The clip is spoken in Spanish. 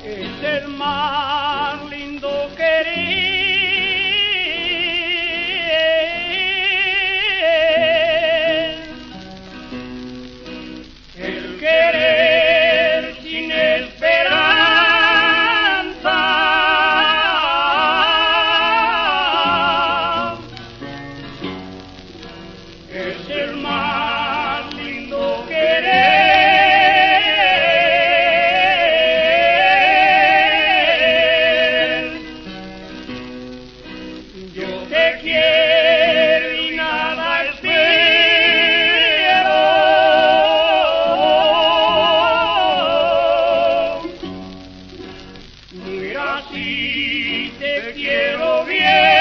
Es el más lindo querer, el querer sin esperanza, es el más lindo querer. Yo te quiero y nada espero, mira si te quiero bien.